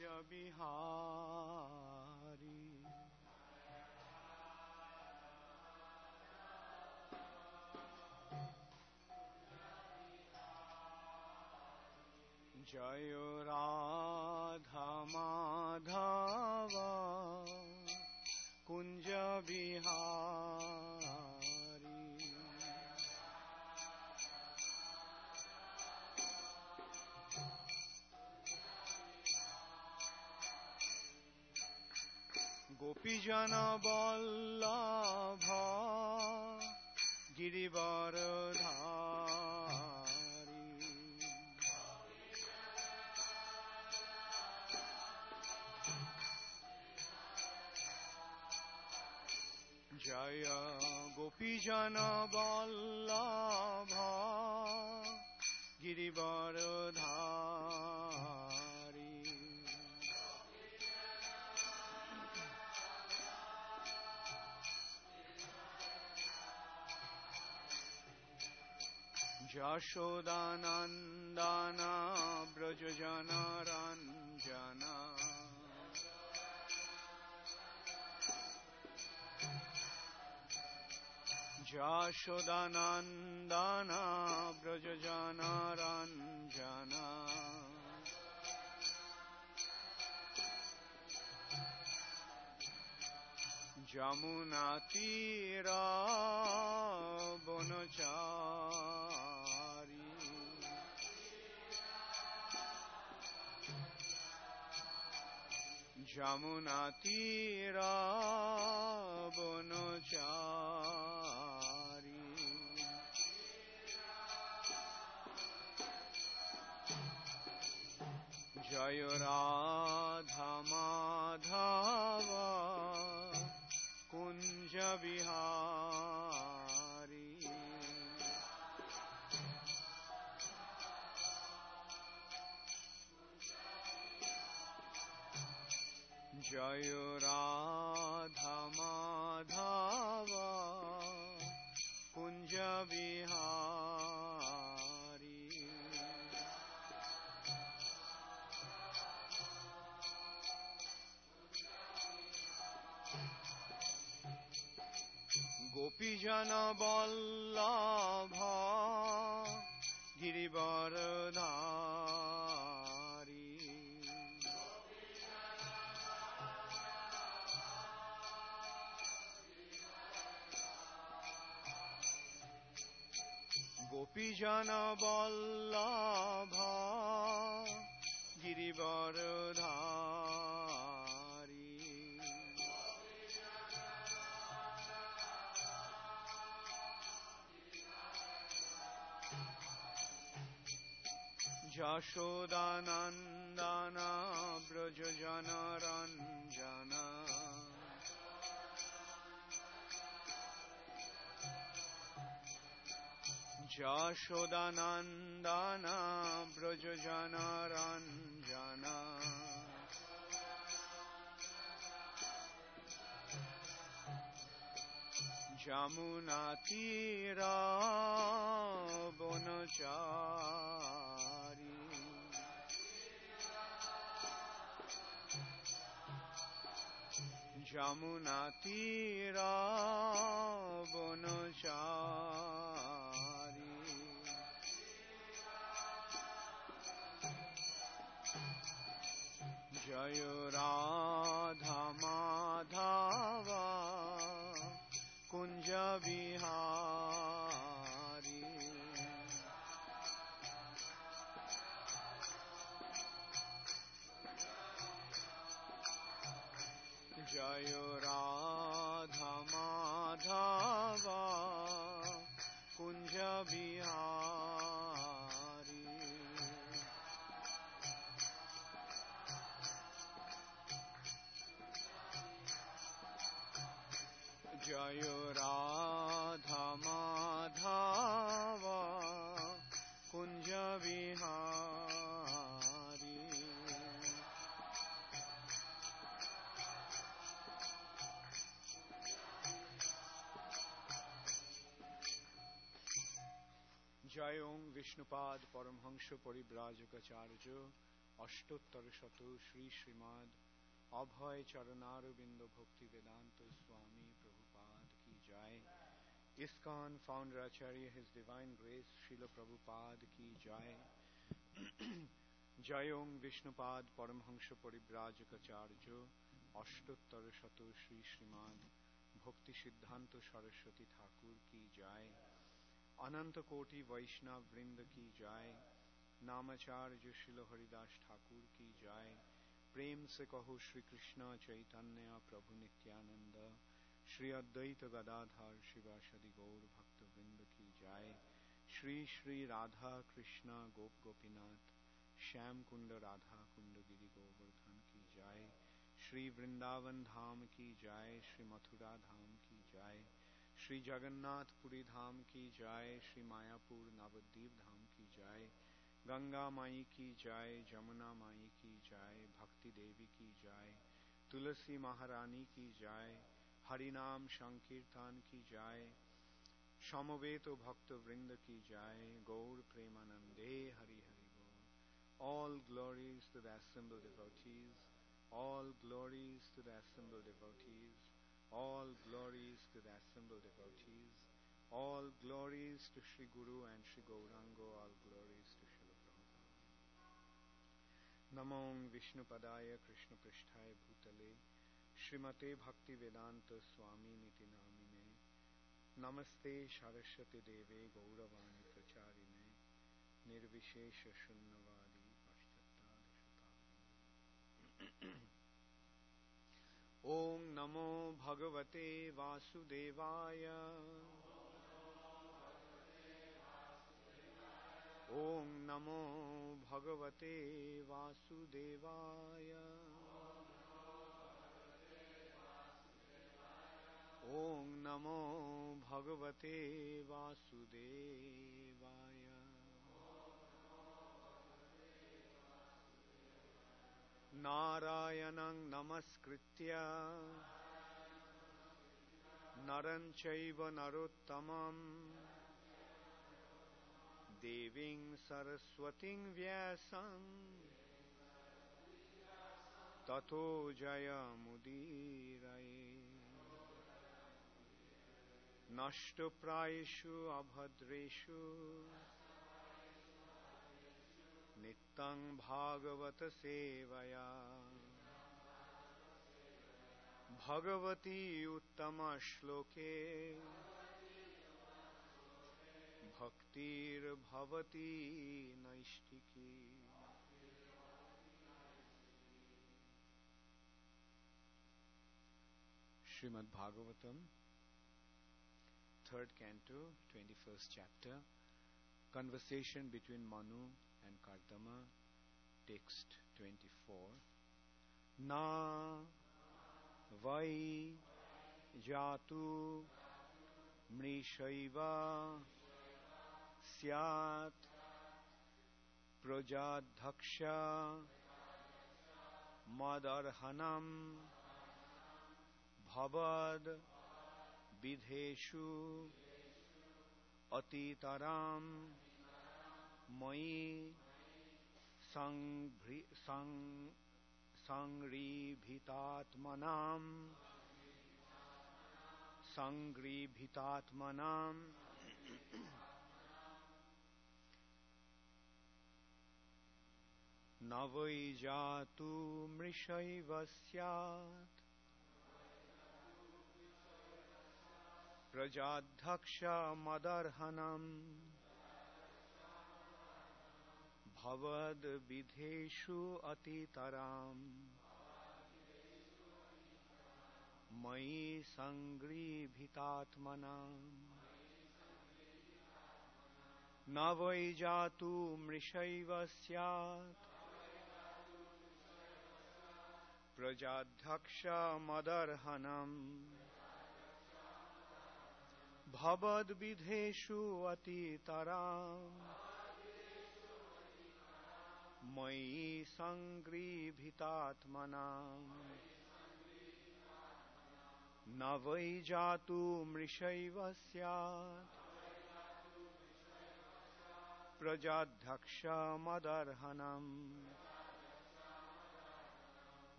बिहारी जय राधा माधव कुंज बिहारी गोपीजन वल्लभ गिरिवरधारी जय गोपीजन वल्लभ गिरिवरधारी यशोदानंदन व्रजजनरंजन यशोदानंदन व्रजजनरंजन जमुना तीरा बनचारी जमुना तीरा बनचारी जय राधा माधव कुंज बिहारी जय राधा माधव कुंज बिहारी गोपीजन वल्लभ गिरिवरधारी गोपीजन वल्लभ गिरिवरधारी यशोदानंदन व्रजजनरंजन यशोदानंदन व्रजजनरंजन जमुना तीरा बनचारी जमुना तीरा बनचारी जय राधा माधव कुंज बिहारी जय राधा माधव कुंज बिहारी जय राधा माधव कुंज बिहारी जय ओं विष्णुपाद परमहंस परिव्राजकाचार्य अष्टोत्तरशत श्री श्रीमद् अभय चरणारविंद भक्ति वेदांत स्वामी प्रभुपाद की जय। ISKCON founder Acharya His Divine Grace Srila Prabhupada ki jai. Jayong Vishnupad Paramhansha Parivrajakacarya Ashtottar Shato Shri Srimad Bhakti Siddhanta Saraswati Thakur ki jai. Ananta Koti Vaishnav Vrinda ki jai. Namacharya Srila Haridas Thakur ki jai. Prem se kaho Shri Krishna Chaitanya Prabhu Nityananda Shri Advaita Gadadhar Shivasadi Gaur Bhakta Vrinda ki jai. Shri Shri Radha Krishna Gop Gopinath Shyam Kunda Radha Kunda Giri Govardhan ki jai. Shri Vrindavan Dham ki jai. Shri Mathura Dham ki jai. Shri Jagannath Puri Dham ki jai. Shri Mayapur Navadvip Dham ki jai. Ganga Mai ki jai. Jamuna Mai ki jai. Bhakti Devi ki jai. Tulasi Maharani ki jai. Harinam Sankirtan ki jai. Shamaveto Bhakta Vrinda ki jai. Gaur Premanande Hari Hari Gaur. All glories to the assembled devotees. All glories to the assembled devotees. All glories to the assembled devotees. All glories to Shri Guru and Shri Gaurango. All glories to Srila Prabhupada. Namong Vishnupadaya Krishna Pristhaya Bhutale Srimate Bhakti Vedanta Swami Niti Namine Namaste Saraswati Deve Gauravani Pracharine Nirvishesha Shunnavadi Paschatadishatarini. Om Namo Bhagavate Vasudevaya. Om Namo Bhagavate Vasudevaya. Om Namo Bhagavate Vasudevaya. Narayanang Namaskritya Naran Chaiva Narottamam Deving Saraswating Vyasam Tato Jaya Mudiraye. Nashto Prayeshu Abhadreshu Nittang Bhagavata Sevaya Bhagavati Uttama Shloke Bhaktir Bhavati Naishtiki. Srimad Bhagavatam, 3rd Canto, 21st Chapter. Conversation between Manu and Kardama. Text 24. Na vai jatu mrishaiva syat prajadhaksha madarhanam bhavad vidheshu atitaram mai sangribhitatmanam navai jatu mrishaiva syat prajadhaksha madarhanam bhavad vidheshu atitaram mai sangribhitatmanam navai jatu mrishaiva syat prajadhaksha madarhanam bhavad vidheshu atitaram mai sangribhitatmanam navai jatu mrishaiva syat prajadhaksha madarhanam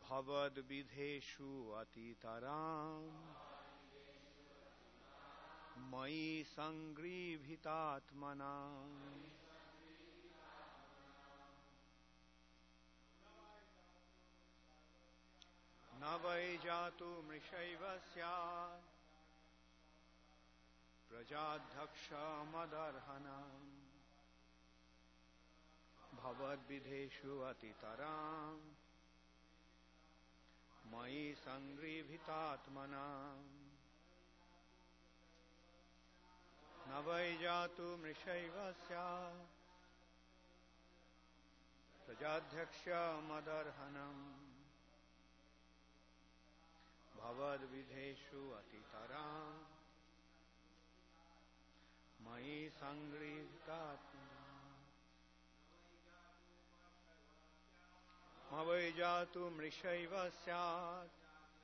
भवद्विधेषु अतितराम् मयि सङ्गृहीतात्मना न वै जातु मृषैव स्यात् प्रजाध्यक्षमदर्हणम् भवद्विधेषु अतितराम् मयि सङ्गृहीतात्मना न वै जातु मृषैव स्यात् प्रजाध्यक्षमदर्हणम् भवद्विधेषु अतितराम् मयि सङ्गृहीतात्मना न वै जातु मृषैव स्यात्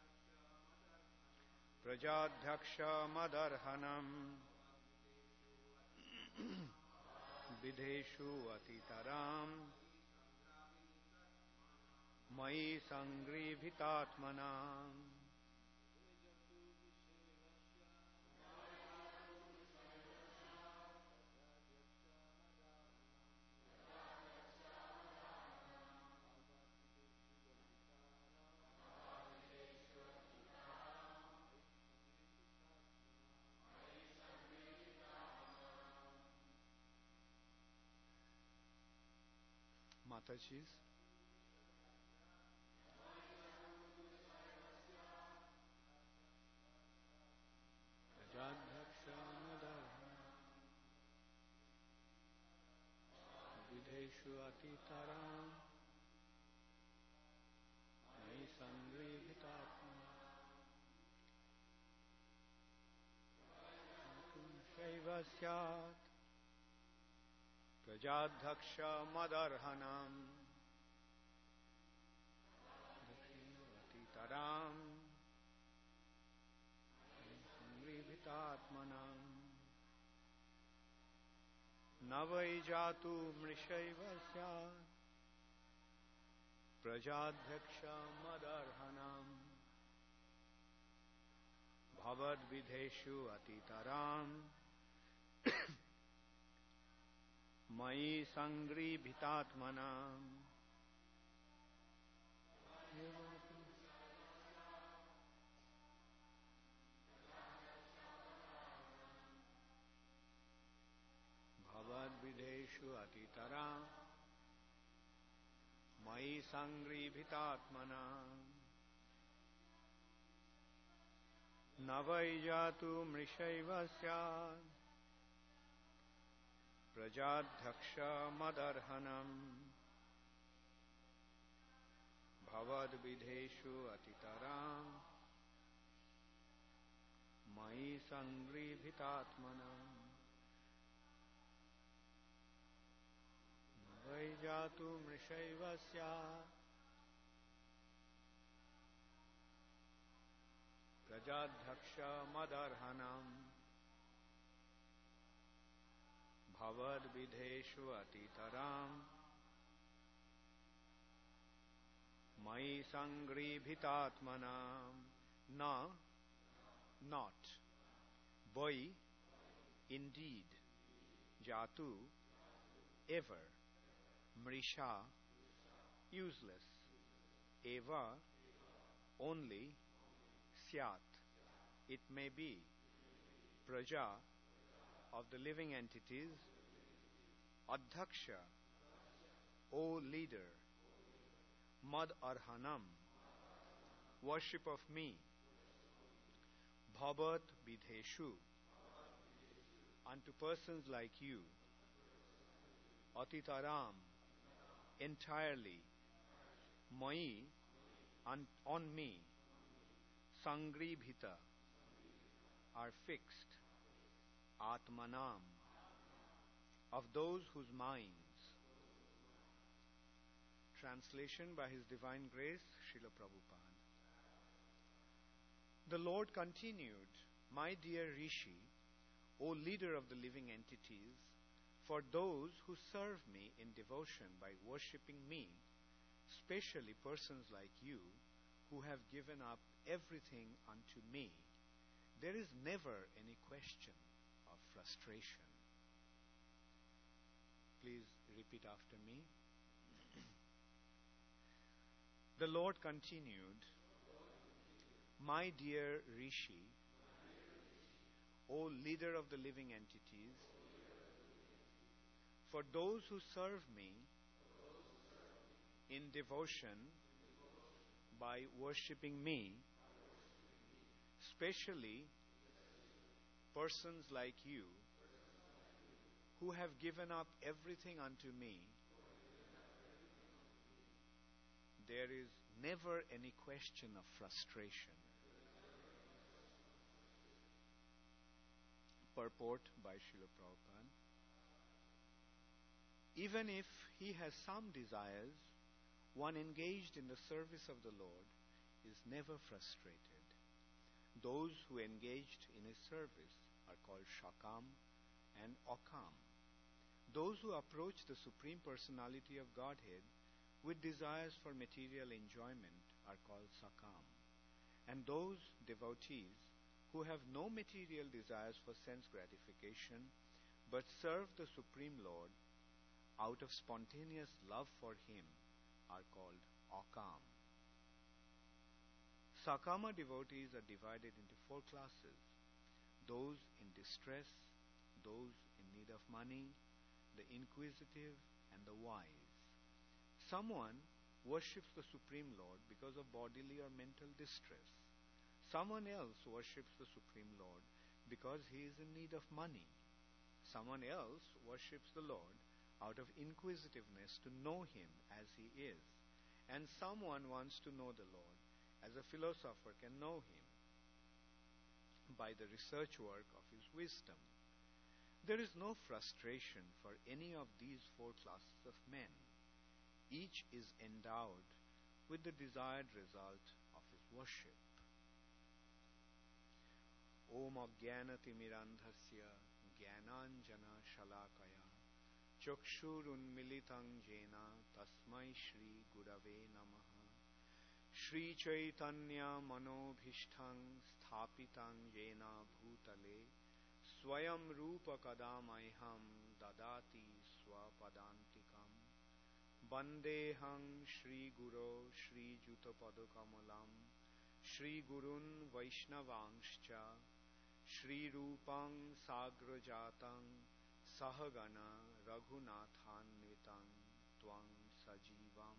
प्रजाध्यक्षमदर्हणम् विधेषु अतितराम् मयि सङ्गृहीतात्मना Mataji's. Videshu atitaram mai sangrihitatma shaiva syat prajadhaksha madarhanam atitaram sangrihitatmanam न वै जातु मृषैव स्यात् प्रजाध्यक्षमदर्हणम् भवद्विधेषु अतितराम् मयि सङ्गृहीतात्मना भवद्विधेषु अतितराम् मयि सङ्गृहीतात्मना न वै जातु मृषैव स्यात् प्रजाध्यक्षमदर्हणम् भवद्विधेषु अतितराम् मयि सङ्गृहीतात्मना वै जातु मृषैव स्यात् प्रजाध्यक्षमदर्हणम् भवद्विधेषु अतितराम् मयि सङ्गृहीतात्मना न not vai indeed jatu ever mrisha useless eva only syat it may be praja of the living entities adhaksha o leader mad arhanam worship of me bhavat vidheshu unto persons like you atitaram entirely mai on me sangribhita are fixed atmanam of those whose minds. Translation by His Divine Grace Srila Prabhupada. The Lord continued, my dear Rishi, O leader of the living entities, for those who serve me in devotion by worshipping me, especially persons like you, who have given up everything unto me, there is never any question of frustration. Please repeat after me. The Lord continued, my dear Rishi, O leader of the living entities, for those who serve me in devotion by worshipping me, especially persons like you who have given up everything unto me, there is never any question of frustration. Purport by Srila Prabhupada. Even if he has some desires, one engaged in the service of the Lord is never frustrated. Those who engaged in his service are called Shakam and Akam. Those who approach the Supreme Personality of Godhead with desires for material enjoyment are called Sakam. And those devotees who have no material desires for sense gratification but serve the Supreme Lord out of spontaneous love for him are called Akam. Sakama devotees are divided into 4 classes: those in distress, those in need of money, the inquisitive, and the wise. Someone worships the Supreme Lord because of bodily or mental distress. Someone else worships the Supreme Lord because he is in need of money. Someone else worships the Lord out of inquisitiveness to know him as he is. And someone wants to know the Lord as a philosopher can know him by the research work of his wisdom. There is no frustration for any of these 4 classes of men. Each is endowed with the desired result of his worship. Om Ajnanatimirandhasya Jnananjana Shalakaya Chakshurunmilitam Jena Tasmai Shri Gurave Namaha Shri Chaitanya Manobhishtham Sthapitam Jena Bhutale Swayam Rupa Kadamayham Dadati Swapadantikam Bandeham Shri Guru Shri Jutapadakamalam Shri Gurun Vaishnavangscha Shri Rupam Sagrajatam Sahagana Raghunathanvitam Twang Sajivam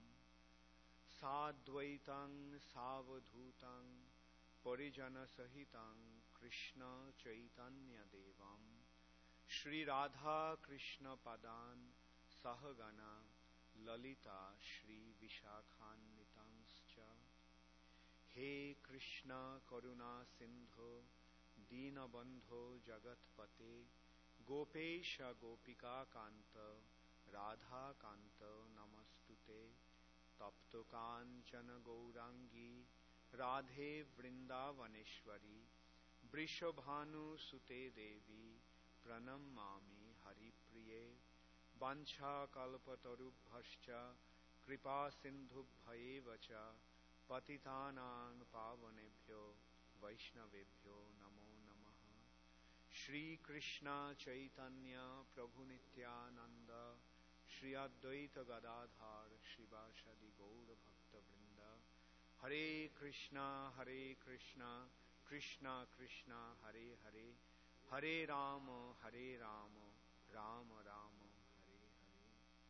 Sadvaitam Savadhutam Parijana Sahitam Krishna Chaitanya Devam Shri Radha Krishna Padan Sahagana Lalita Shri Vishakhanvitanscha He Krishna Karuna Sindho Deenabandho Jagatpate Gopesha Gopika Kanta Radha Kanta Namastute Tapto Kanchana Gaurangi Radhe Vrindavaneshwari Vrishabhanu Sute Devi Pranamami Haripriye Vancha Kalpatarubhascha Kripa Sindhubhayeva Patitanang Pavanebhyo Vaishnavebhyo Namo Namaha Shri Krishna Chaitanya Prabhu Nityananda Shri Advaita Gadadhar Shivashadi Gaura Bhakta Vrinda Hare Krishna Krishna Krishna Hare Hare Hare Rama Rama Rama Hare Hare.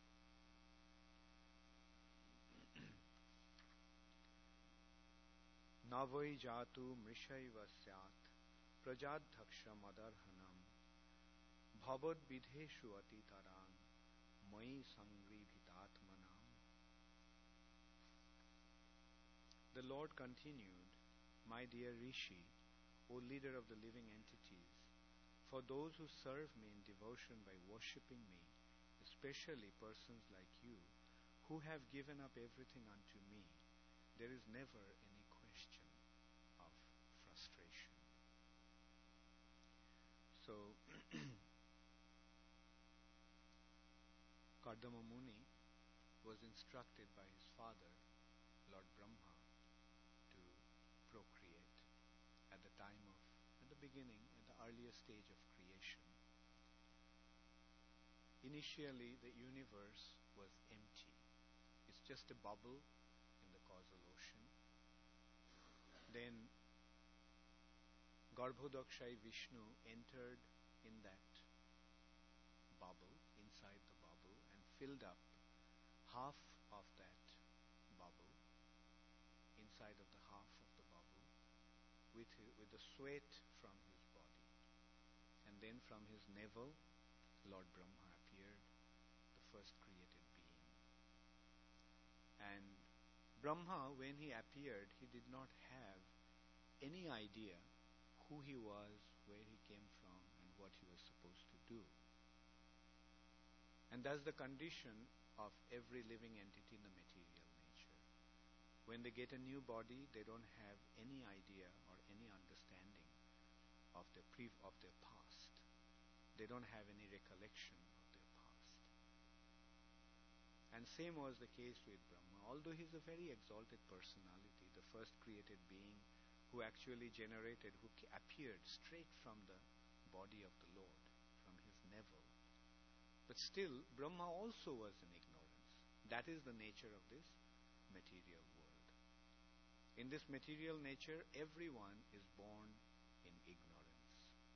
Navai Jatu Mrishaiva Syat Prajadhaksha Madarhanam Bhavad Vidheshu Atitarang Mai Sangribhitatmanam. The Lord continued, my dear Rishi, O leader of the living entities, for those who serve me in devotion by worshipping me, especially persons like you, who have given up everything unto me, there is never any question of frustration. So, Kardama Muni was instructed by his father, Lord Brahma, to beginning, at the earliest stage of creation, initially the universe was empty. It's just a bubble in the causal ocean. Then Garbhodakshai Vishnu entered in that bubble, inside the bubble, and filled up half of that bubble, inside of the half of the bubble, with the sweat from his body. And then from his navel, Lord Brahma appeared, the first created being. And Brahma, when he appeared, he did not have any idea who he was, where he came from, and what he was supposed to do. And that's the condition of every living entity in the material nature. When they get a new body, they don't have any idea or any understanding of their past. They don't have any recollection of their past. And same was the case with Brahma. Although he's a very exalted personality, the first created being who actually generated, who appeared straight from the body of the Lord, from his navel. But still, Brahma also was in ignorance. That is the nature of this material world. In this material nature, everyone is born in ignorance.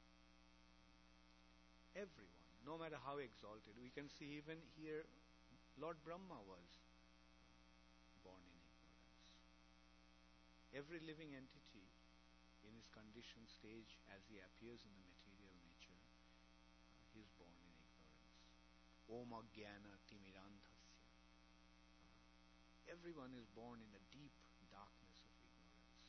Everyone, no matter how exalted. We can see even here, Lord Brahma was born in ignorance. Every living entity in his conditioned stage, as he appears in the material nature, he is born in ignorance. Om Ajnana Timirandhasya. Everyone is born in a deep darkness of ignorance.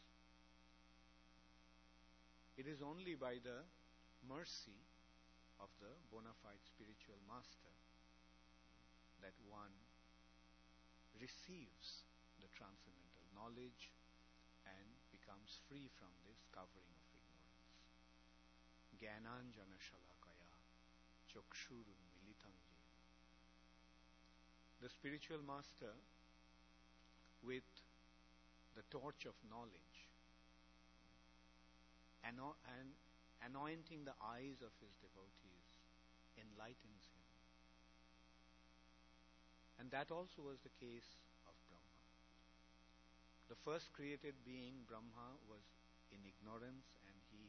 It is only by the mercy of the bona fide spiritual master that one receives the transcendental knowledge and becomes free from this covering of ignorance. Jnananjana Shalakaya Chakshurun Militam Jena. The spiritual master, with the torch of knowledge, and anointing the eyes of his devotees, enlightens him. And that also was the case of Brahma. The first created being, Brahma, was in ignorance, and he,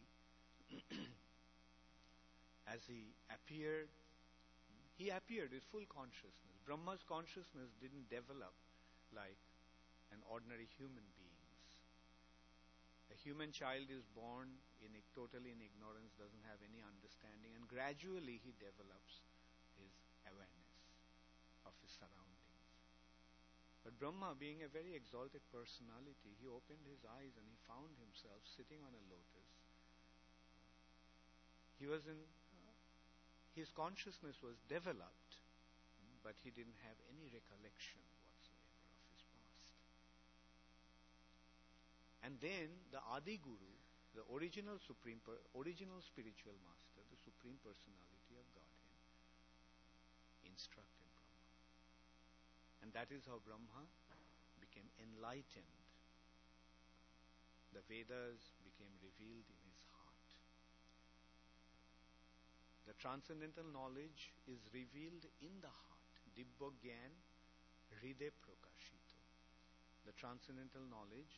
as he appeared with full consciousness. Brahma's consciousness didn't develop like an ordinary human being's. A human child is born totally in ignorance, doesn't have any understanding, and gradually he develops his awareness of his surroundings. But Brahma, being a very exalted personality, he opened his eyes and he found himself sitting on a lotus. His consciousness was developed, but he didn't have any recollection whatsoever of his past. And then the Adi Guru, the original spiritual master, the Supreme Personality of Godhead, instructed Brahma. And that is how Brahma became enlightened. The Vedas became revealed in his heart. The transcendental knowledge is revealed in the heart. Dibba Gyan Hriday Prakashito. The transcendental knowledge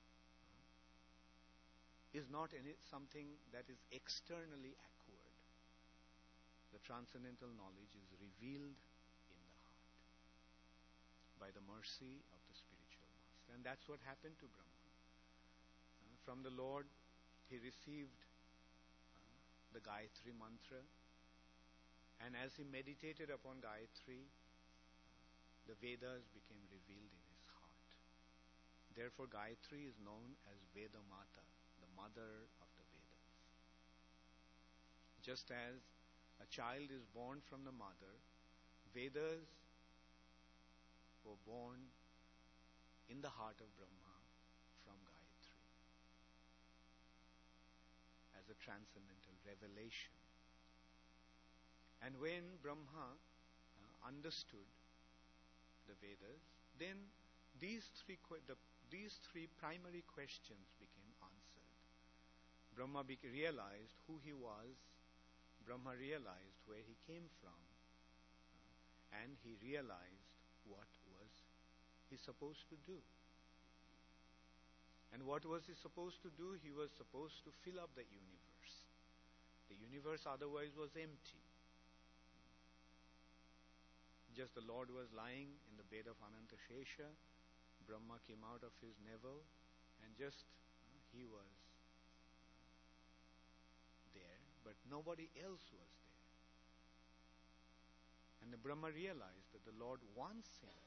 is not something that is externally acquired. The transcendental knowledge is revealed in the heart by the mercy of the spiritual master. And that's what happened to Brahma. From the Lord, he received the Gayatri mantra, and as he meditated upon Gayatri, the Vedas became revealed in his heart. Therefore, Gayatri is known as Veda Mata, the mother of the Vedas. Just as a child is born from the mother, Vedas were born in the heart of Brahma from Gayatri as a transcendental revelation. And when Brahma understood the Vedas, then these three primary questions became answered. Brahma realized who he was, Brahma realized where he came from, and he realized what was he supposed to do. And what was he supposed to do? He was supposed to fill up the universe. The universe otherwise was empty. Just the Lord was lying in the bed of Anantashesha. Brahma came out of his navel, and just he was there, but nobody else was there. And the Brahma realized that the Lord wants him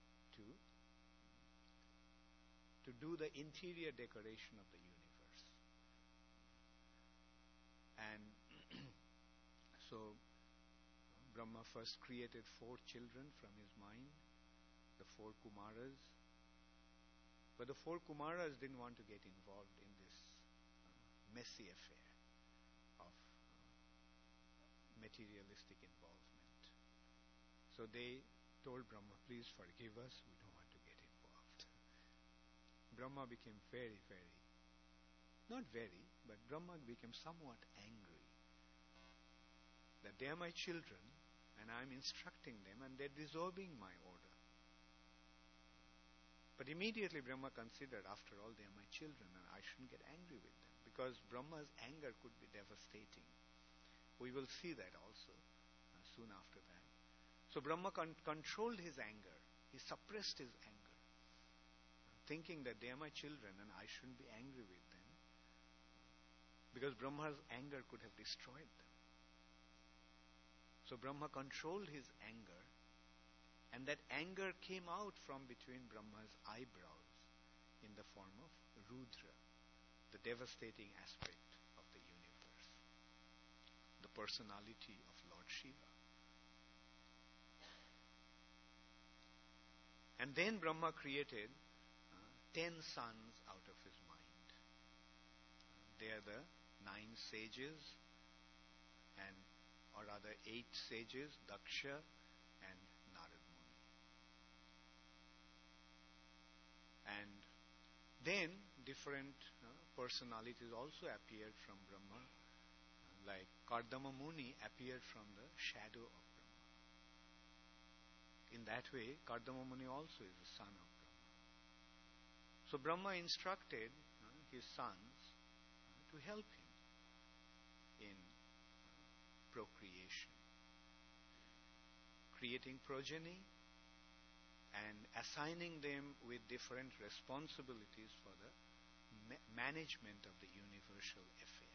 to do the interior decoration of the universe. And so Brahma first created 4 children from his mind, the 4 Kumaras. But the 4 Kumaras didn't want to get involved in this messy affair of materialistic involvement. So they told Brahma, please forgive us, we don't want to get involved. Brahma became but Brahma became somewhat angry that they are my children and I'm instructing them and they're disobeying my order. But immediately Brahma considered, after all, they are my children and I shouldn't get angry with them, because Brahma's anger could be devastating. We will see that also soon after that. So Brahma controlled his anger. He suppressed his anger, thinking that they are my children and I shouldn't be angry with them, because Brahma's anger could have destroyed them. So Brahma controlled his anger, and that anger came out from between Brahma's eyebrows in the form of Rudra, the devastating aspect of the universe, the personality of Lord Shiva. And then Brahma created 10 sons out of his mind. They are the 9 sages, or rather 8 sages, Daksha and Narad Muni. And then different personalities also appeared from Brahma, like Kardama Muni appeared from the shadow of Brahma. In that way, Kardama Muni also is a son of Brahma. So Brahma instructed his sons to help him in procreation, creating progeny and assigning them with different responsibilities for the management of the universal affair.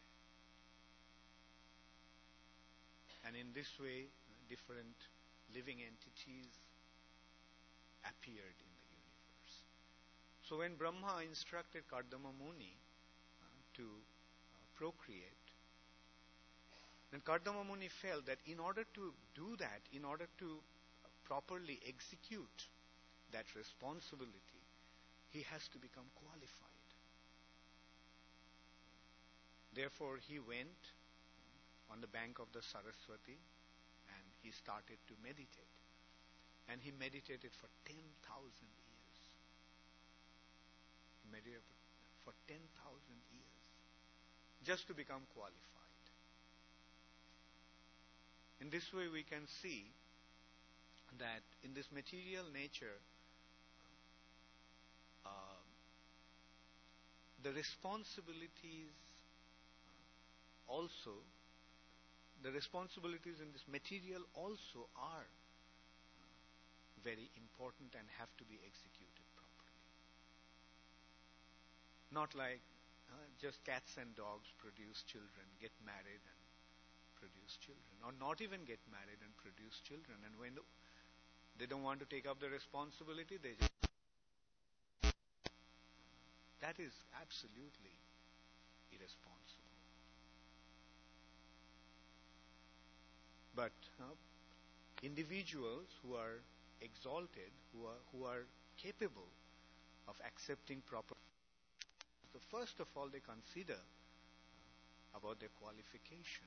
And in this way, different living entities appeared in the universe. So when Brahma instructed Kardama Muni to procreate, then Kardama Muni felt that in order to do that, in order to properly execute that responsibility, he has to become qualified. Therefore, he went on the bank of the Saraswati and he started to meditate. And he meditated for 10,000 years. He meditated for 10,000 years just to become qualified. In this way, we can see that in this material nature, the responsibilities in this material also are very important and have to be executed properly. Not like just cats and dogs produce children, get married and produce children, or not even get married and produce children, and when they don't want to take up the responsibility, they just... That is absolutely irresponsible. But individuals who are exalted, who are capable of accepting proper, so first of all they consider about their qualification.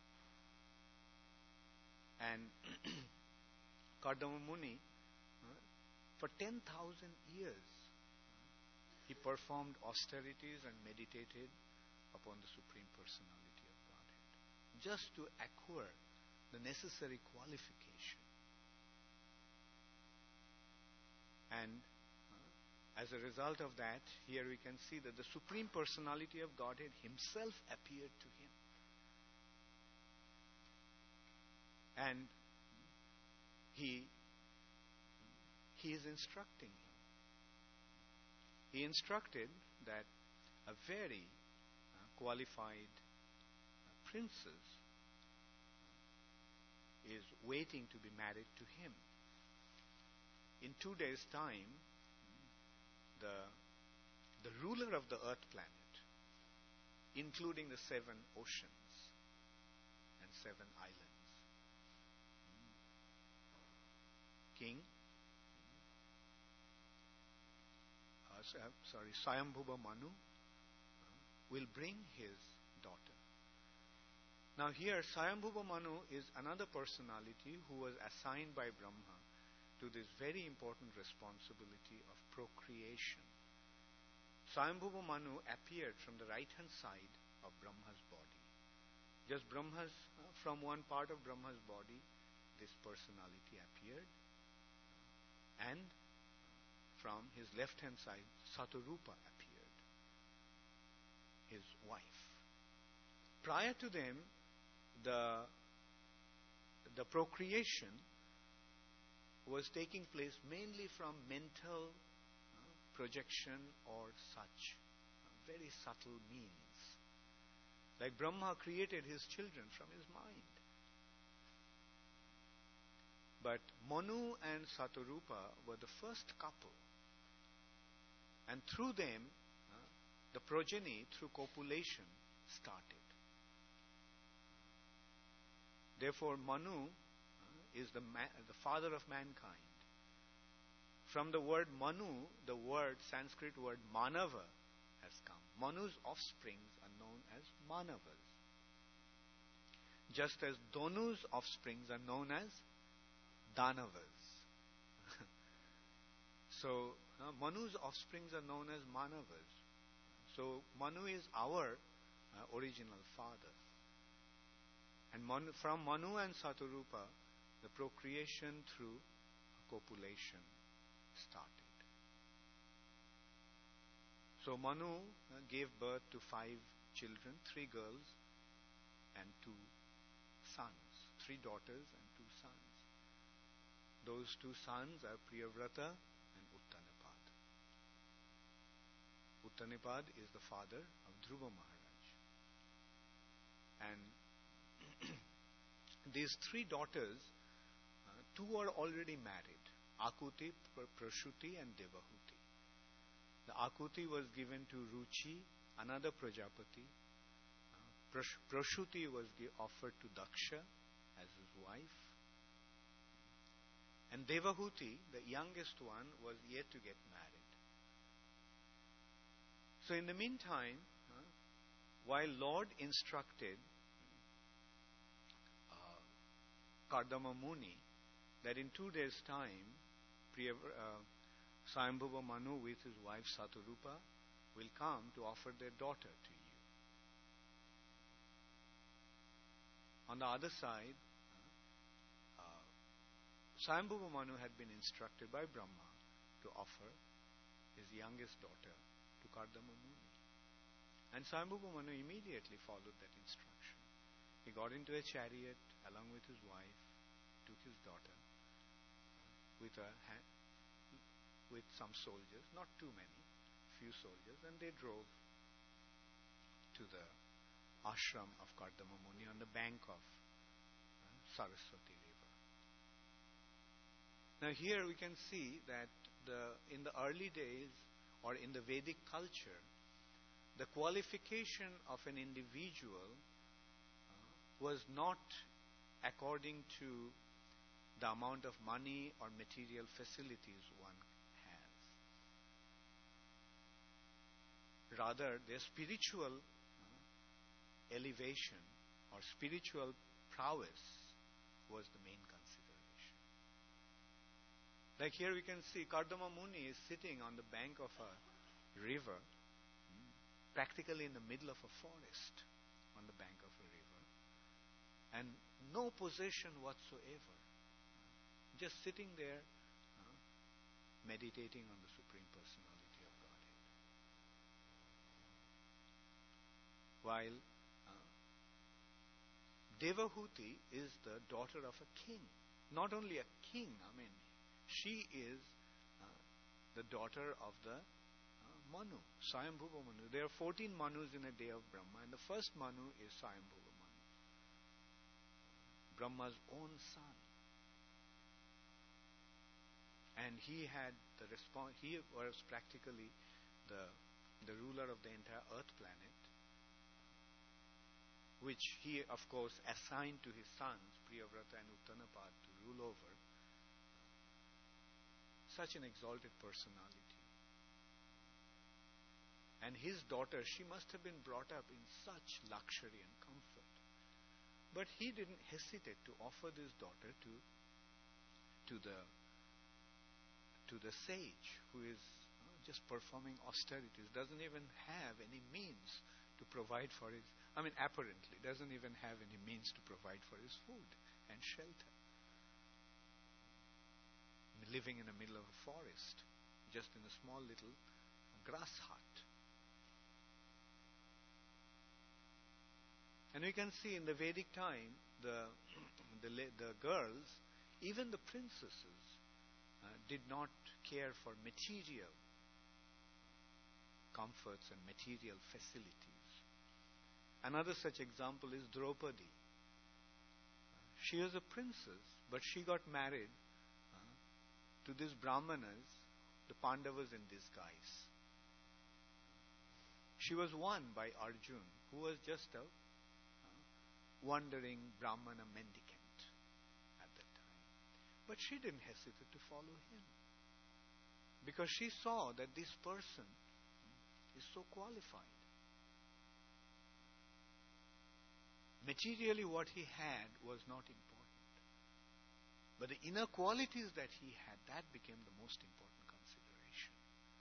And Kardama Muni, for 10,000 years, he performed austerities and meditated upon the Supreme Personality of Godhead, just to acquire the necessary qualification. And as a result of that, here we can see that the Supreme Personality of Godhead himself appeared to him. And he is instructing him. He instructed that a very qualified princess is waiting to be married to him. In 2 days' time, the ruler of the earth planet, including the 7 oceans and 7 islands, King, Swayambhuva Manu, will bring his daughter. Now here, Swayambhuva Manu is another personality who was assigned by Brahma to this very important responsibility of procreation. Swayambhuva Manu appeared from the right-hand side of Brahma's body. Just from one part of Brahma's body, this personality appeared. And from his left-hand side, Saturupa appeared, his wife. Prior to them, the procreation was taking place mainly from mental projection or such very subtle means. Like Brahma created his children from his mind. But Manu and Saturupa were the first couple. And through them, the progeny through copulation started. Therefore, Manu is the father of mankind. From the word Manu, the Sanskrit word Manava has come. Manu's offsprings are known as Manavas. Just as Donu's offsprings are known as Danavas. So, Manu's offsprings are known as Manavas. So, Manu is our original father. And from Manu and Saturupa, the procreation through copulation started. So Manu gave birth to 5 children, 3 girls and 2 sons, 3 daughters and 2 sons. Those 2 sons are Priyavrata and Uttanapad. Uttanapad is the father of Dhruva Maharaj. And these 3 daughters, 2 are already married, Akuti, Prashuti and Devahuti. The Akuti was given to Ruchi, another Prajapati. Prashuti was offered to Daksha as his wife. And Devahuti, the youngest one, was yet to get married. So in the meantime, while Lord instructed Kardama Muni that in 2 days' time, Swayambhuva Manu with his wife Saturupa will come to offer their daughter to you. On the other side, Swayambhuva Manu had been instructed by Brahma to offer his youngest daughter to Kardama Muni. And Swayambhuva Manu immediately followed that instruction. He got into a chariot along with his wife, took his daughter with some soldiers, not too many, few soldiers, and they drove to the ashram of Kardama Muni on the bank of Saraswati River. Now here we can see that in the early days or in the Vedic culture, the qualification of an individual was not according to the amount of money or material facilities one has. Rather, their spiritual elevation or spiritual prowess was the main consideration. Like here we can see Kardama Muni is sitting on the bank of a river practically in the middle of a forest on the bank of a river, and no possession whatsoever, just sitting there meditating on the Supreme Personality of Godhead. While Devahuti is the daughter of a king. Not only a king, she is the daughter of the Manu, Swayambhuva Manu. There are 14 Manus in a day of Brahma, and the first Manu is Swayambhuva Manu, Brahma's own son. And he had he was practically the ruler of the entire earth planet, which he, of course, assigned to his sons, Priyavrata and Uttanapad, to rule over. Such an exalted personality. And his daughter, she must have been brought up in such luxury and comfort. But he didn't hesitate to offer this daughter to the sage who is just performing austerities, doesn't even have any means to provide for his, apparently doesn't even have any means to provide for his food and shelter. Living in the middle of a forest, just in a small little grass hut. And we can see in the Vedic time, the girls, even the princesses, did not care for material comforts and material facilities. Another such example is Draupadi. She was a princess, but she got married to these Brahmanas, the Pandavas in disguise. She was won by Arjun, who was just a wandering Brahmana mendicant at that time. But she didn't hesitate to follow him, because she saw that this person is so qualified. Materially what he had was not important, but the inner qualities that he had, that became the most important consideration.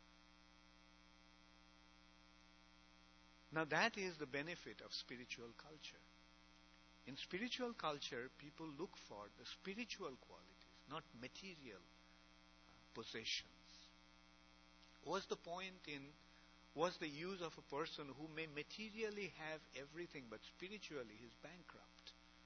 Now that is the benefit of spiritual culture. In spiritual culture, people look for the spiritual qualities, not material possessions. What's the use of a person who may materially have everything, but spiritually he's bankrupt?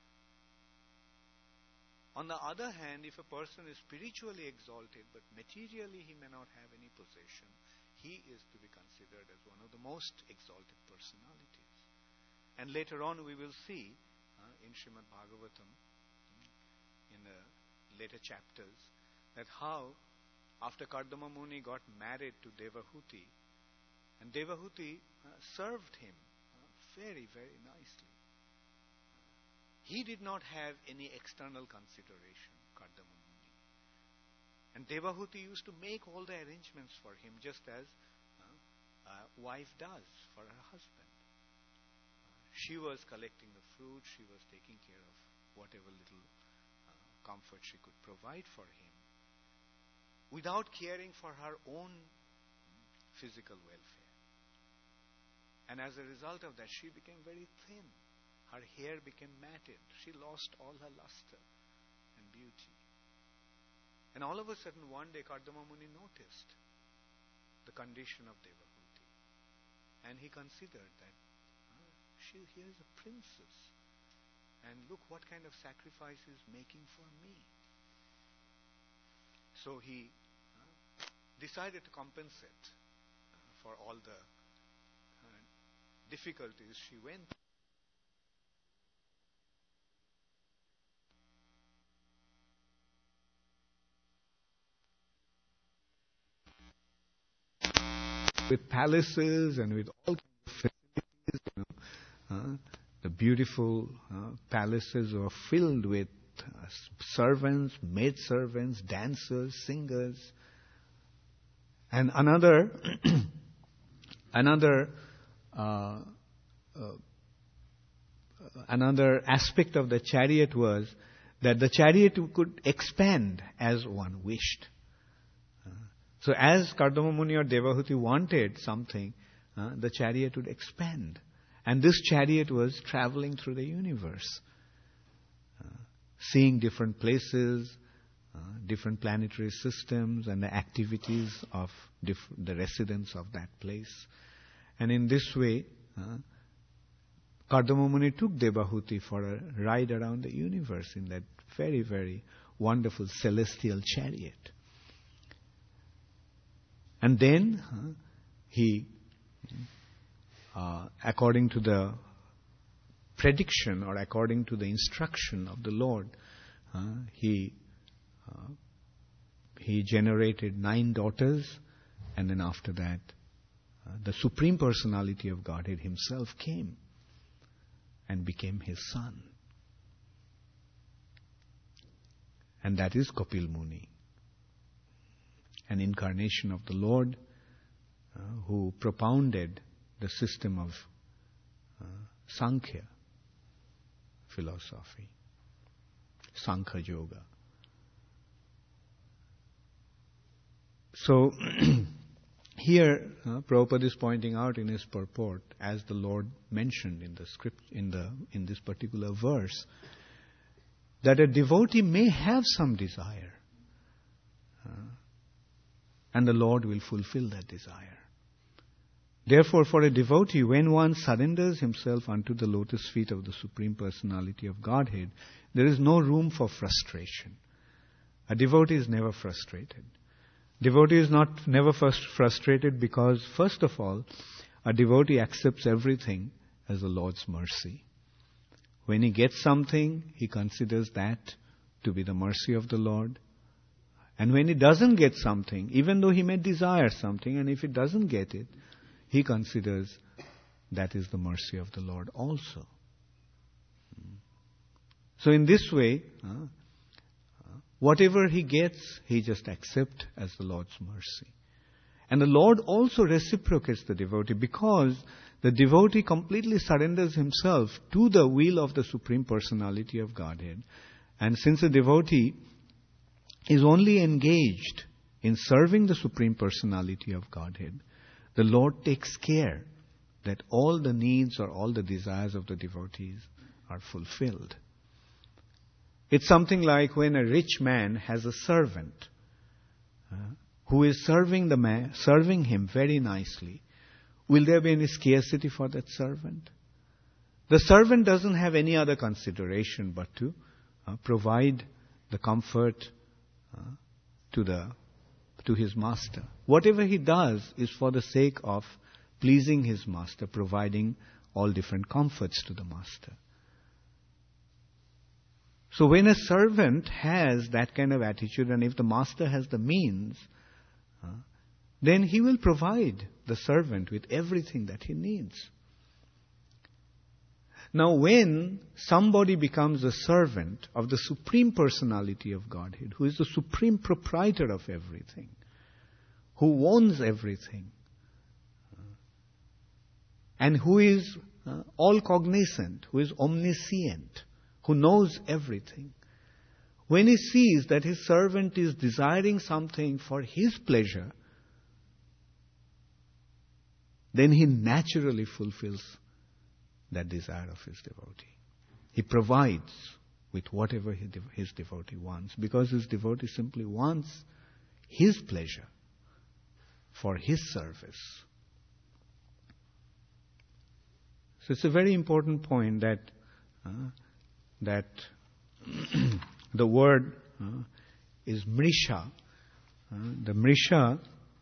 On the other hand, if a person is spiritually exalted, but materially he may not have any possession, he is to be considered as one of the most exalted personalities. And later on we will see in Srimad Bhagavatam, in the later chapters, that how after Kardama Muni got married to Devahuti, and Devahuti served him very, very nicely. He did not have any external consideration, Kardama Muni. And Devahuti used to make all the arrangements for him, just as a wife does for her husband. She was collecting the fruit, she was taking care of whatever little comfort she could provide for him, without caring for her own physical welfare. And as a result of that, she became very thin. Her hair became matted. She lost all her luster and beauty. And all of a sudden, one day, Kardama Muni noticed the condition of Devahuti. And he considered that here is a princess, and look what kind of sacrifice he is making for me. So he decided to compensate for all the difficulties she went through. With palaces and with all kinds of facilities, the beautiful palaces were filled with servants, maidservants, dancers, singers. And another aspect of the chariot was that the chariot could expand as one wished. So as Kardama Muni or Devahuti wanted something, the chariot would expand. And this chariot was traveling through the universe, seeing different places, different planetary systems, and the activities of the residents of that place. And in this way, Kardama Muni took Devahuti for a ride around the universe in that very, very wonderful celestial chariot. And then he, according to the prediction or according to the instruction of the Lord, he generated 9 daughters, and then after that, the Supreme Personality of Godhead himself came and became his son. And that is Kapil Muni, an incarnation of the Lord who propounded the system of Sankhya philosophy, Sankhya Yoga. So, here Prabhupada is pointing out in his purport, as the Lord mentioned in the script, in this particular verse, that a devotee may have some desire, and the Lord will fulfill that desire. Therefore, for a devotee, when one surrenders himself unto the lotus feet of the Supreme Personality of Godhead, there is no room for frustration. A devotee is never frustrated. Devotee is never frustrated because, first of all, a devotee accepts everything as the Lord's mercy. When he gets something, he considers that to be the mercy of the Lord. And when he doesn't get something, even though he may desire something, and if he doesn't get it, he considers that is the mercy of the Lord also. So in this way, whatever he gets, he just accepts as the Lord's mercy. And the Lord also reciprocates the devotee, because the devotee completely surrenders himself to the will of the Supreme Personality of Godhead. And since a devotee is only engaged in serving the Supreme Personality of Godhead, the Lord takes care that all the needs or all the desires of the devotees are fulfilled. It's something like when a rich man has a servant who is serving him very nicely. Will there be any scarcity for that servant? The servant doesn't have any other consideration but to provide the comfort to his master. Whatever he does is for the sake of pleasing his master, providing all different comforts to the master. So when a servant has that kind of attitude, and if the master has the means, then he will provide the servant with everything that he needs. Now when somebody becomes a servant of the Supreme Personality of Godhead, who is the supreme proprietor of everything, who owns everything, and who is all cognizant, who is omniscient, who knows everything, when he sees that his servant is desiring something for his pleasure, then he naturally fulfills that desire of his devotee. He provides with whatever his devotee wants, because his devotee simply wants his pleasure for his service. So it's a very important point that the word is mrisha. The mrisha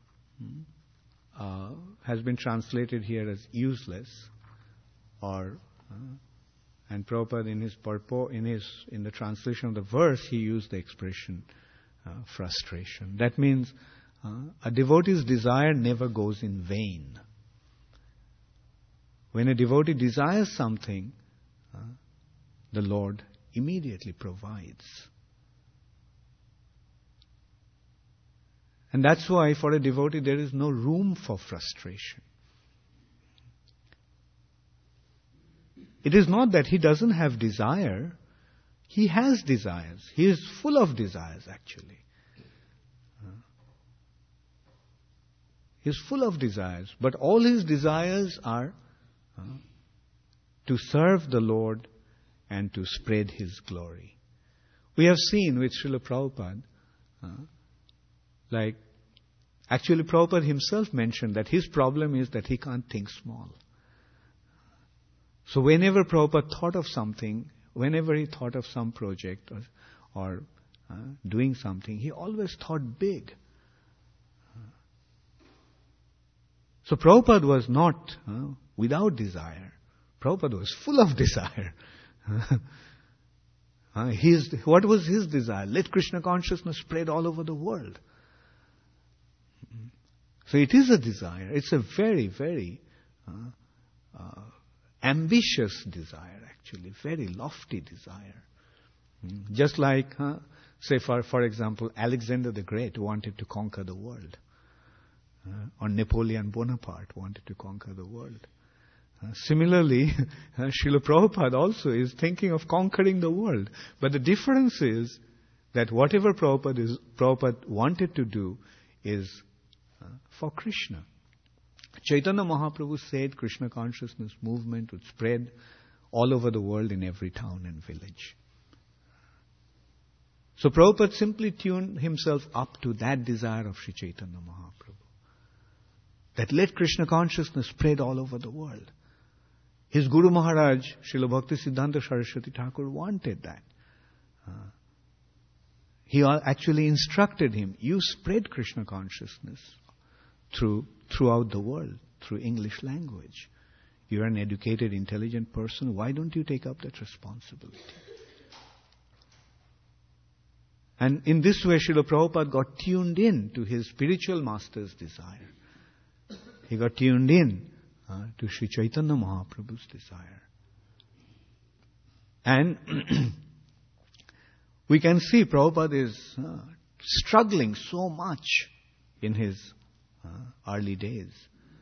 has been translated here as useless, and Prabhupada in the translation of the verse, he used the expression frustration. That means a devotee's desire never goes in vain. When a devotee desires something, the Lord immediately provides. And that's why for a devotee there is no room for frustration. It is not that he doesn't have desire. He has desires. He is full of desires actually. He's full of desires. But all his desires are to serve the Lord and to spread his glory. We have seen with Srila Prabhupada, actually Prabhupada himself mentioned that his problem is that he can't think small. So whenever Prabhupada thought of something, whenever he thought of some project or doing something, he always thought big. So Prabhupada was not without desire. Prabhupada was full of desire. What was his desire? Let Krishna consciousness spread all over the world. So it is a desire. It's a very, very ambitious desire, actually. Very lofty desire. Just like, say for example, Alexander the Great wanted to conquer the world. Or Napoleon Bonaparte wanted to conquer the world. Similarly, Srila Prabhupada also is thinking of conquering the world. But the difference is that whatever Prabhupada wanted to do is for Krishna. Chaitanya Mahaprabhu said Krishna consciousness movement would spread all over the world in every town and village. So Prabhupada simply tuned himself up to that desire of Sri Chaitanya Mahaprabhu. That let Krishna consciousness spread all over the world. His Guru Maharaj, Srila Bhakti Siddhanta Saraswati Thakur, wanted that. He actually instructed him, you spread Krishna consciousness throughout the world, through English language. You are an educated, intelligent person. Why don't you take up that responsibility? And in this way, Srila Prabhupada got tuned in to his spiritual master's desire. He got tuned in to Sri Chaitanya Mahaprabhu's desire. And we can see Prabhupada is struggling so much in his early days.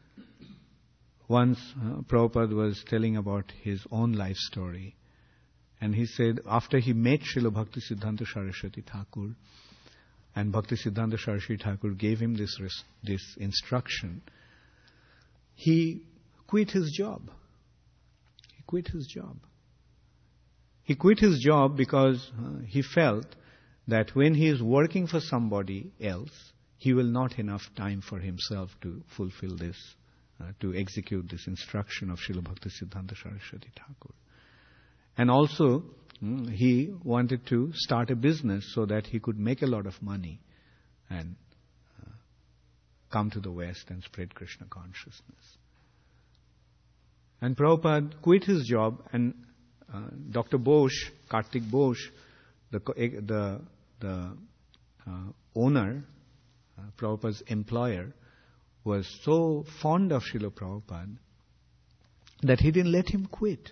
Once Prabhupada was telling about his own life story. And he said, after he met Srila Bhakti Siddhanta Saraswati Thakur, and Bhakti Siddhanta Saraswati Thakur gave him this instruction, he quit his job. He quit his job. He quit his job because he felt that when he is working for somebody else, he will not have enough time for himself to fulfill this, to execute this instruction of Srila Bhakti Siddhanta Saraswati Thakur. And also, he wanted to start a business so that he could make a lot of money and come to the West and spread Krishna consciousness. And Prabhupada quit his job, and Dr. Bose, Kartik Bose, the owner, Prabhupada's employer, was so fond of Srila Prabhupada that he didn't let him quit.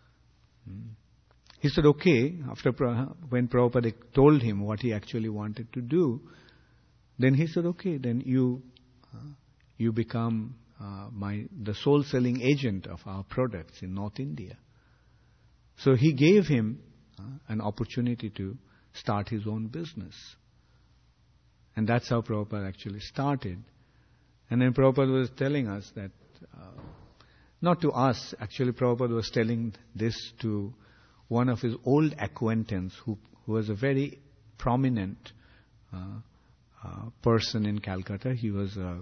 He said, okay, when Prabhupada told him what he actually wanted to do, then he said, okay, then you become the sole selling agent of our products in North India. So he gave him an opportunity to start his own business. And that's how Prabhupada actually started. And then Prabhupada was telling us that, not to us, actually Prabhupada was telling this to one of his old acquaintance who was a very prominent person in Calcutta. He was a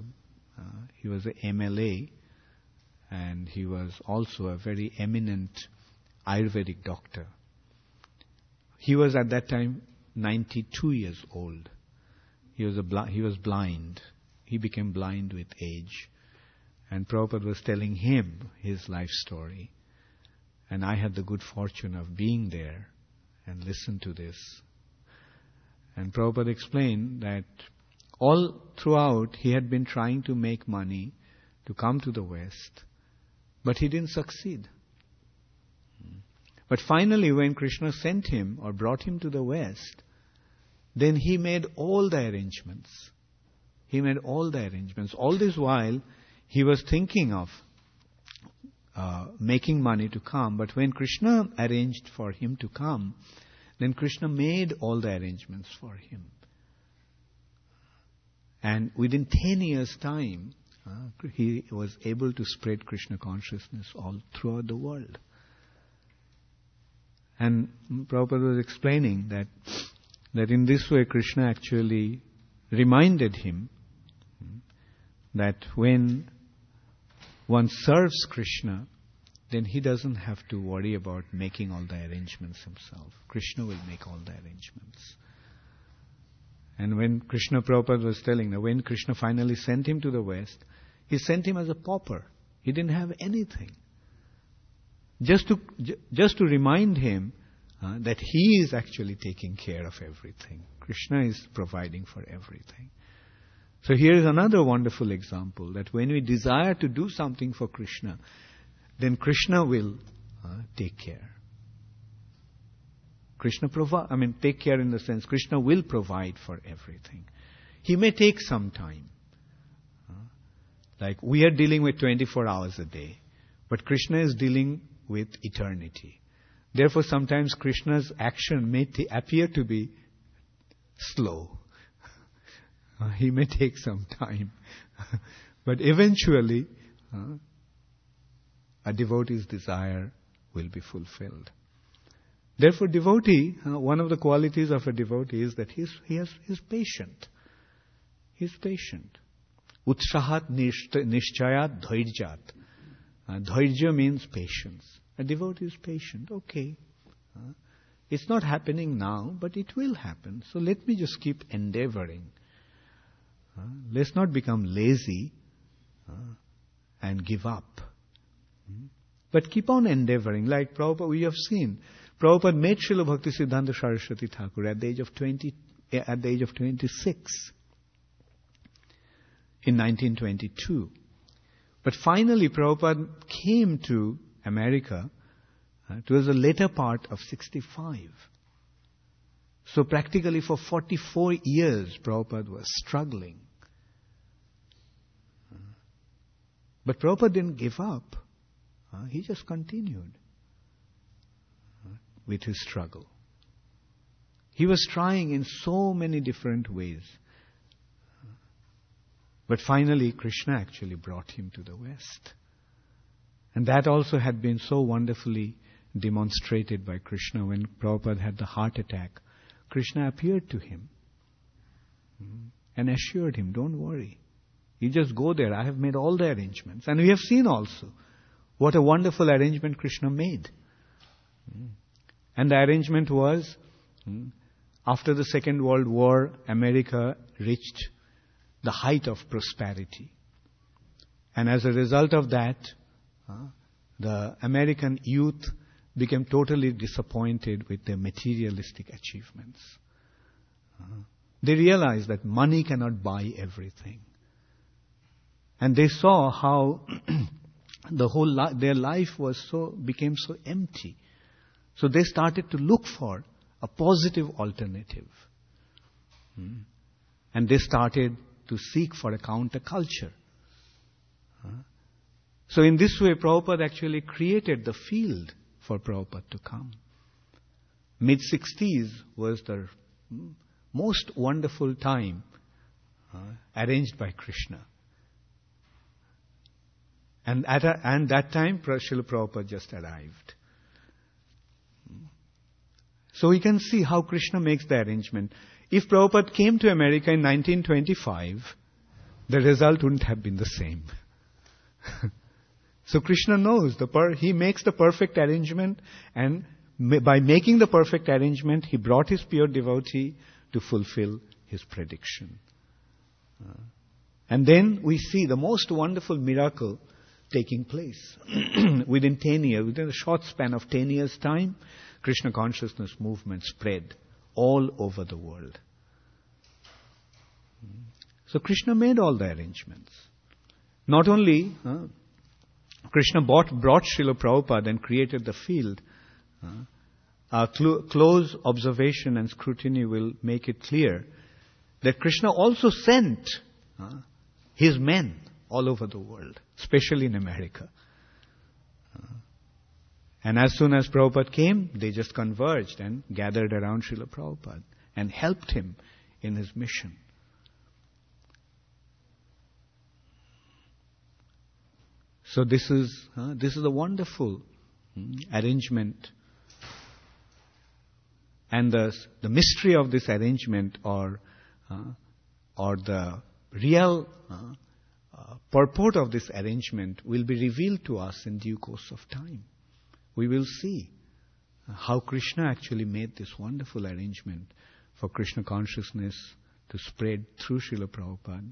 MLA, and he was also a very eminent Ayurvedic doctor. He was at that time 92 years old. He was blind. He became blind with age. And Prabhupada was telling him his life story. And I had the good fortune of being there and listened to this. And Prabhupada explained that all throughout he had been trying to make money to come to the West, but he didn't succeed. But finally, when Krishna sent him or brought him to the West, then he made all the arrangements. He made all the arrangements. All this while, he was thinking of making money to come. But when Krishna arranged for him to come, then Krishna made all the arrangements for him. And within 10 years' time, he was able to spread Krishna consciousness all throughout the world. And Prabhupada was explaining that in this way Krishna actually reminded him that when one serves Krishna, then he doesn't have to worry about making all the arrangements himself. Krishna will make all the arrangements. And when Krishna, Prabhupada was telling that when Krishna finally sent him to the West, he sent him as a pauper. He didn't have anything. Just to remind him that he is actually taking care of everything. Krishna is providing for everything. So here is another wonderful example that when we desire to do something for Krishna, then Krishna will take care. Take care in the sense Krishna will provide for everything. He may take some time. Like we are dealing with 24 hours a day, but Krishna is dealing with eternity. Therefore, sometimes Krishna's action may appear to be slow. He may take some time. But eventually, a devotee's desire will be fulfilled. Therefore, one of the qualities of a devotee is that he's patient. He's patient. Utsahat nishchayat dhairjat. Dhairya means patience. A devotee is patient. Okay. It's not happening now, but it will happen. So let me just keep endeavoring. Let's not become lazy and give up. But keep on endeavoring. Like Prabhupada, we have seen. Prabhupada met Srila Bhaktisiddhanta Saraswati Thakur at the age of 26 in 1922. But finally Prabhupada came to America towards the later part of 65. So practically for 44 years Prabhupada was struggling. But Prabhupada didn't give up. He just continued with his struggle. He was trying in so many different ways. But finally, Krishna actually brought him to the West. And that also had been so wonderfully demonstrated by Krishna when Prabhupada had the heart attack. Krishna appeared to him and assured him, don't worry. You just go there. I have made all the arrangements. And we have seen also what a wonderful arrangement Krishna made. And the arrangement was, after the Second World War, America reached the height of prosperity. And as a result of that, the American youth became totally disappointed with their materialistic achievements. They realized that money cannot buy everything. And they saw how their life became so empty. So they started to look for a positive alternative. And they started to seek for a counterculture. So in this way, Prabhupada actually created the field for Prabhupada to come. Mid-60s was the most wonderful time arranged by Krishna. And at that time, Srila Prabhupada just arrived. So we can see how Krishna makes the arrangement. If Prabhupada came to America in 1925, the result wouldn't have been the same. So Krishna knows, he makes the perfect arrangement, and by making the perfect arrangement, he brought his pure devotee to fulfill his prediction. And then we see the most wonderful miracle taking place. Within a short span of 10 years' time, Krishna consciousness movement spread all over the world. So Krishna made all the arrangements. Not only Krishna brought Srila Prabhupada and created the field, close observation and scrutiny will make it clear that Krishna also sent his men all over the world, especially in America. And as soon as Prabhupada came, they just converged and gathered around Srila Prabhupada and helped him in his mission. So this is a wonderful arrangement. And the mystery of this arrangement or the real purport of this arrangement will be revealed to us in due course of time. We will see how Krishna actually made this wonderful arrangement for Krishna consciousness to spread through Srila Prabhupada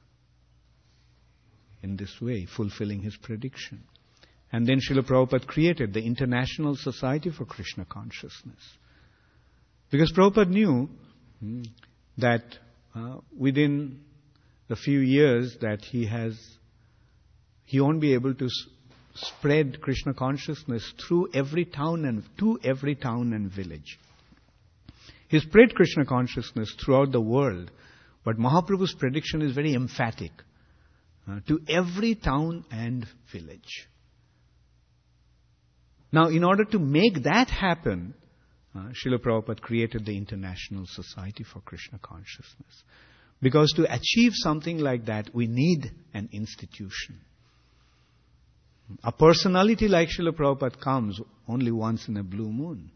in this way, fulfilling his prediction. And then Srila Prabhupada created the International Society for Krishna Consciousness. Because Prabhupada knew that within the few years that he won't be able to spread Krishna consciousness through every town and to every town and village. He spread Krishna consciousness throughout the world, but Mahaprabhu's prediction is very emphatic. To every town and village. Now, in order to make that happen, Srila Prabhupada created the International Society for Krishna Consciousness. Because to achieve something like that, we need an institution. A personality like Srila Prabhupada comes only once in a blue moon.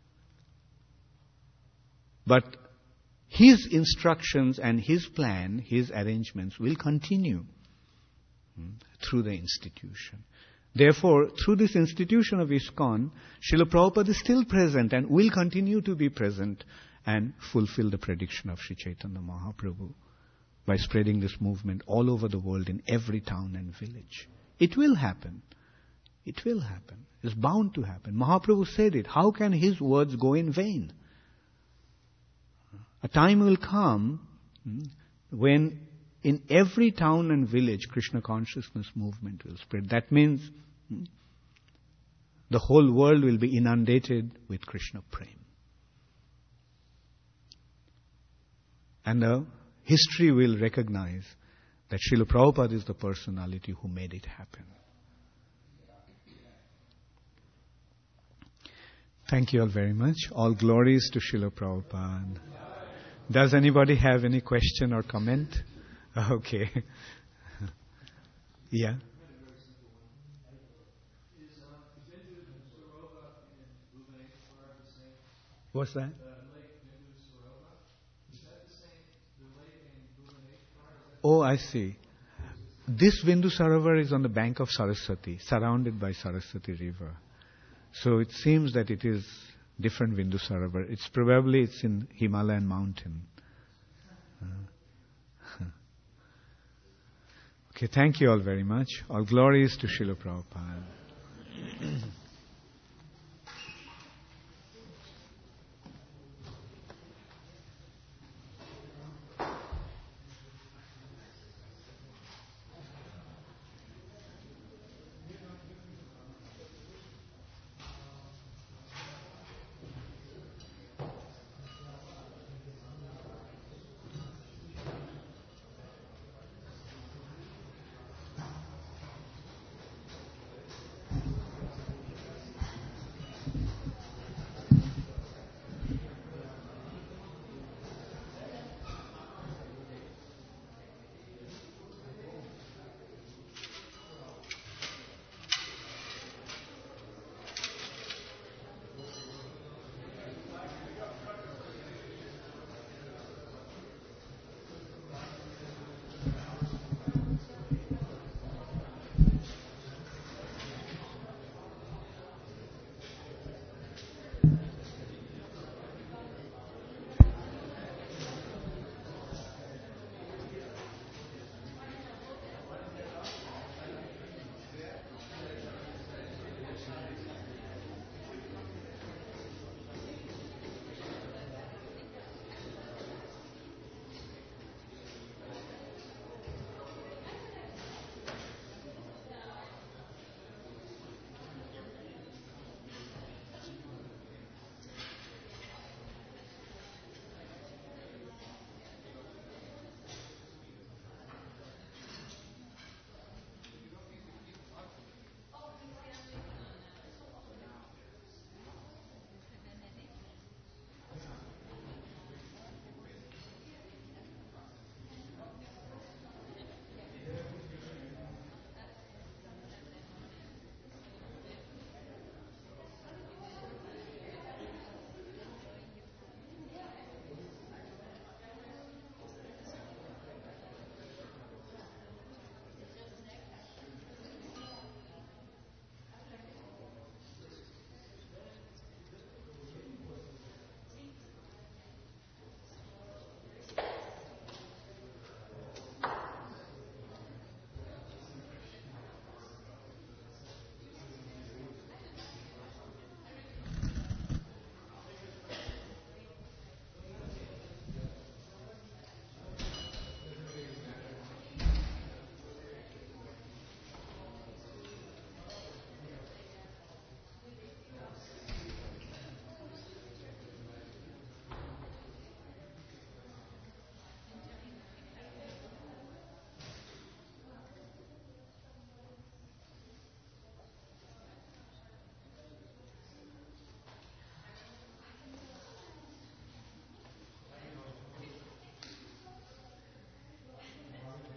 But his instructions and his plan, his arrangements will continue through the institution. Therefore, through this institution of ISKCON, Srila Prabhupada is still present and will continue to be present and fulfill the prediction of Sri Chaitanya Mahaprabhu by spreading this movement all over the world in every town and village. It will happen. It will happen. It's bound to happen. Mahaprabhu said it. How can his words go in vain? A time will come when in every town and village, Krishna consciousness movement will spread. That means the whole world will be inundated with Krishna Prem. And the history will recognize that Srila Prabhupada is the personality who made it happen. Thank you all very much. All glories to Srila Prabhupada. Does anybody have any question or comment? Okay. Yeah. What's that? Oh, I see. This Bindu Sarovar is on the bank of Saraswati, surrounded by Saraswati river. So it seems that it is different Bindu Sarovar. It's in Himalayan mountain. Okay, thank you all very much. All glories to Srila Prabhupada.